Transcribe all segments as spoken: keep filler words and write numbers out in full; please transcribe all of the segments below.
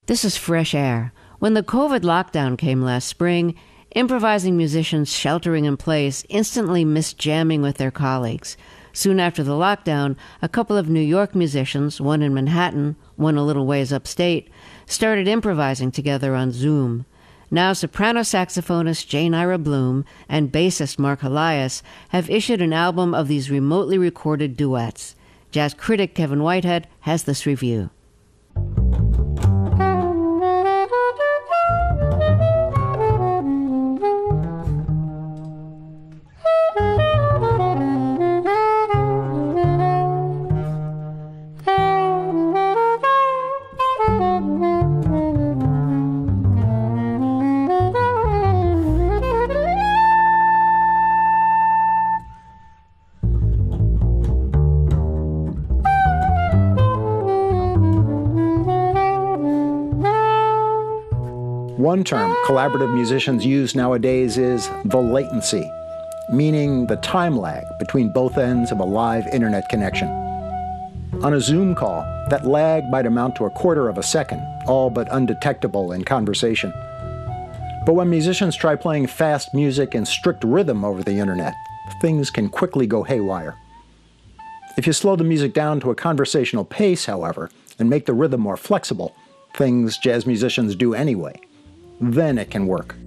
This is Fresh Air. When the COVID lockdown came last spring, improvising musicians sheltering in place instantly missed jamming with their colleagues. Soon after the lockdown, a couple of New York musicians, one in Manhattan, one a little ways upstate, started improvising together on Zoom. Now soprano saxophonist Jane Ira Bloom and bassist Mark Elias have issued an album of these remotely recorded duets. Jazz critic Kevin Whitehead has this review. One term collaborative musicians use nowadays is the latency, meaning the time lag between both ends of a live internet connection. On a Zoom call, that lag might amount to a quarter of a second, all but undetectable in conversation. But when musicians try playing fast music in strict rhythm over the internet, things can quickly go haywire. If you slow the music down to a conversational pace, however, and make the rhythm more flexible, things jazz musicians do anyway, then it can work.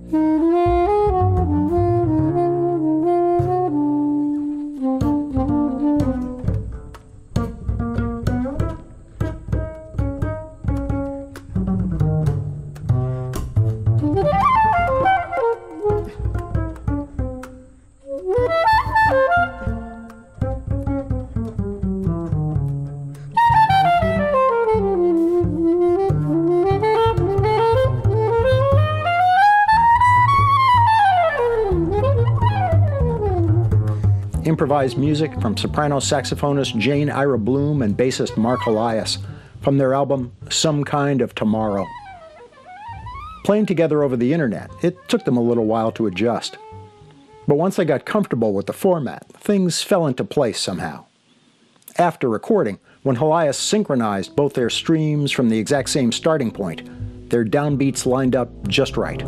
Improvised music from soprano saxophonist Jane Ira Bloom and bassist Mark Elias from their album Some Kind of Tomorrow. Playing together over the internet, it took them a little while to adjust. But once they got comfortable with the format, things fell into place somehow. After recording, when Elias synchronized both their streams from the exact same starting point, their downbeats lined up just right.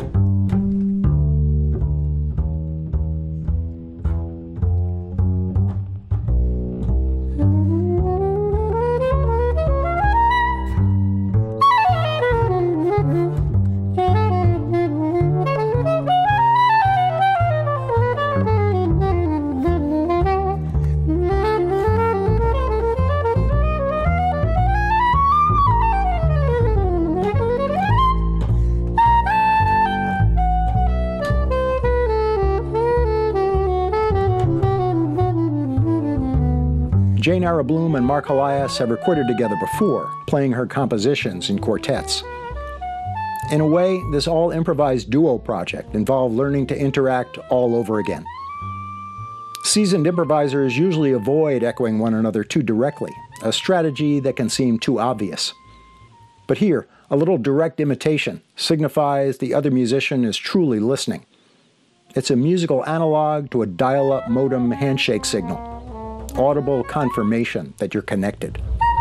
Jane Ira Bloom and Mark Elias have recorded together before, playing her compositions in quartets. In a way, this all-improvised duo project involved learning to interact all over again. Seasoned improvisers usually avoid echoing one another too directly, a strategy that can seem too obvious. But here, a little direct imitation signifies the other musician is truly listening. It's a musical analog to a dial-up modem handshake signal. Audible confirmation that you're connected.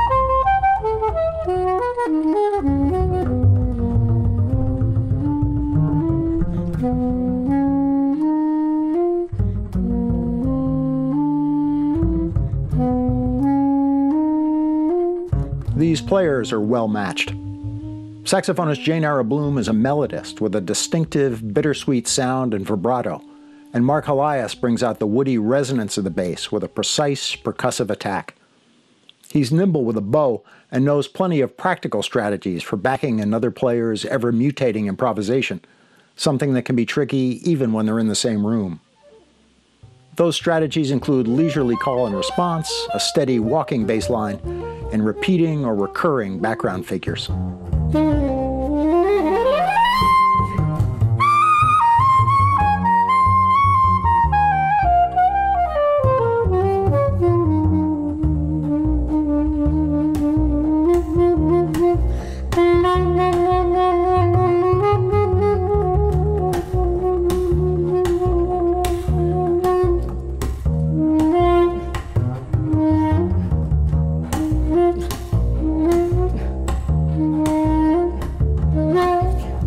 These players are well matched. Saxophonist Jane Ira Bloom is a melodist with a distinctive bittersweet sound and vibrato, and Mark Elias brings out the woody resonance of the bass with a precise, percussive attack. He's nimble with a bow and knows plenty of practical strategies for backing another player's ever-mutating improvisation, something that can be tricky even when they're in the same room. Those strategies include leisurely call and response, a steady walking bass line, and repeating or recurring background figures.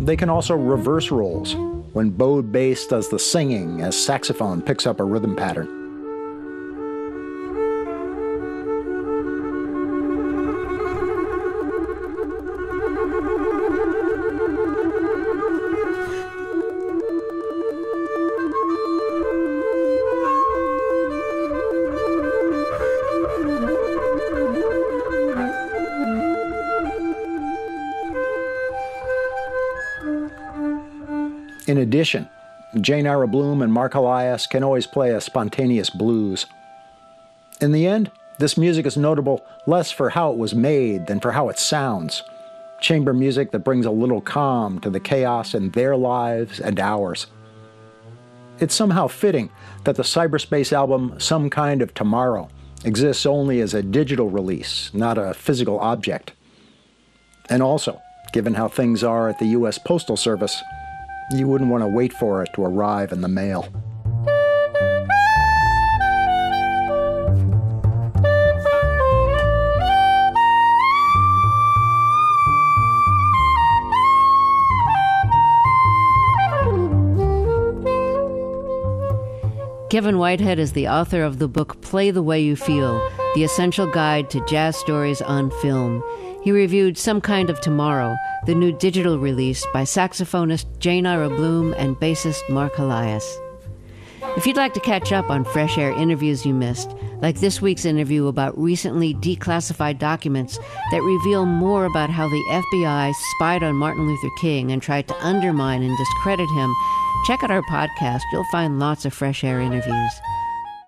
they can also reverse roles, when bowed bass does the singing as saxophone picks up a rhythm pattern. In addition, Jane Ira Bloom and Mark Elias can always play a spontaneous blues. In the end, this music is notable less for how it was made than for how it sounds. Chamber music that brings a little calm to the chaos in their lives and ours. It's somehow fitting that the cyberspace album Some Kind of Tomorrow exists only as a digital release, not a physical object. And also, given how things are at the U S Postal Service, you wouldn't want to wait for it to arrive in the mail. Kevin Whitehead is the author of the book Play the Way You Feel, the essential guide to jazz stories on film. He reviewed Some Kind of Tomorrow, the new digital release by saxophonist Jane Ira Bloom and bassist Mark Elias. If you'd like to catch up on Fresh Air interviews you missed, like this week's interview about recently declassified documents that reveal more about how the F B I spied on Martin Luther King and tried to undermine and discredit him, check out our podcast. You'll find lots of Fresh Air interviews.